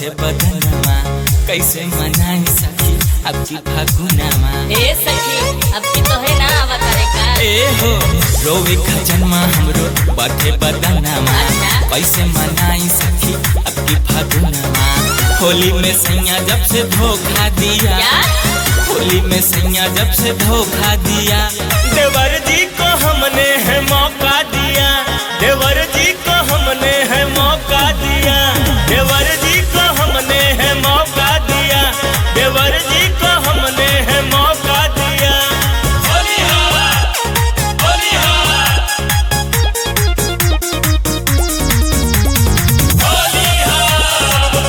बटे बदनमा कैसे मनाई सखी अब की फागुनमा। ए सखी अब की तो है ना अवतारे का ए हो रोवे खजनमा हमरो बटे बदनमा कैसे मनाई सखी अब की फागुनमा। होली में सैया जब से धोखा दिया, होली में सैया जब से धोखा दिया, देवर जी को हमने है मौका दिया, देवर जी को हमने है मौका दिया, देवर जी को हमने है मौका दिया, देवर जी को हमने है मौका दिया। होली हवा, होली हवा, होली हवा।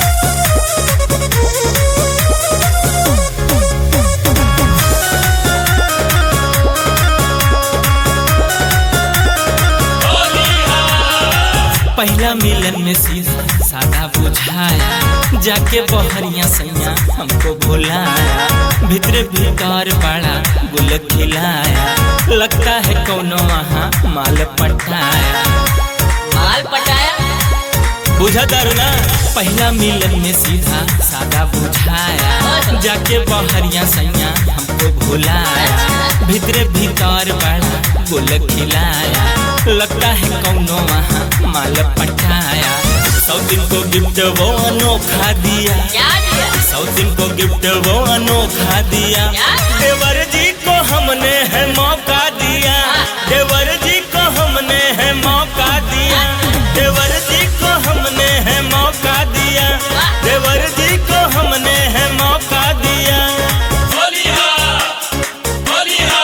पहला मिलन में सीधा सादा बुझाया, जाके बहरिया सैया हमको भुलाया, भीतर भीतर बड़ा गुल खिलाया, लगता है कौनो वहाँ माल पटाया। माल पटाया बुझा दारू ना। पहला मिलन में सीधा सादा बुझाया, जाके बहरिया सैया हमको भुलाया, भीतर भीतर बड़ा गुल खिलाया, लगता है कौनो वहाँ माल पटाया। 100 दिन को गिफ्ट वो अनोखा दिया, क्या दिया 100 दिन को गिफ्ट वो अनोखा दिया, देवर जी को हमने है मौका दिया, देवर जी को हमने है मौका दिया, देवर जी को हमने है मौका दिया, देवर जी को हमने है मौका दिया। होली हा, होली हा,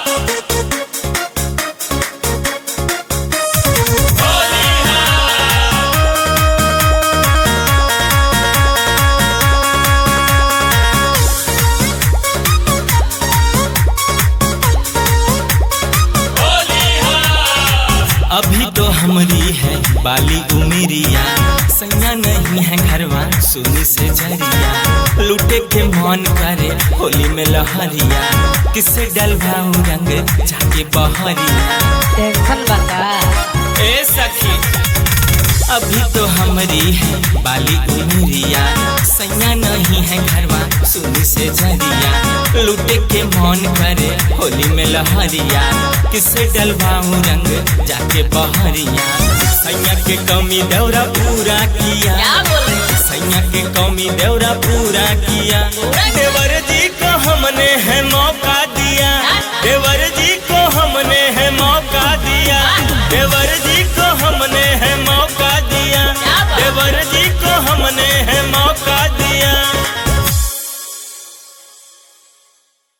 होली हा। अभी तो हमरी है बाली उमेरिया, सैया नहीं है घरवा सुनी से जरिया, लूटे के मन करे होली में लहरिया, किससे डलवाऊं रंग जाके बहरिया। टेंशन बता ए सखी अभी तो हमरी है बाली उमरिया, सैया नहीं है घरवा सुनी से जरिया, लूटे के मन करे होली में लहरिया, किससे डलवाऊं रंग जाके बहरिया। सैया के कमी दौरा पूरा किया, क्या बोल रहे सैया के कमी दौरा पूरा किया, देवर जी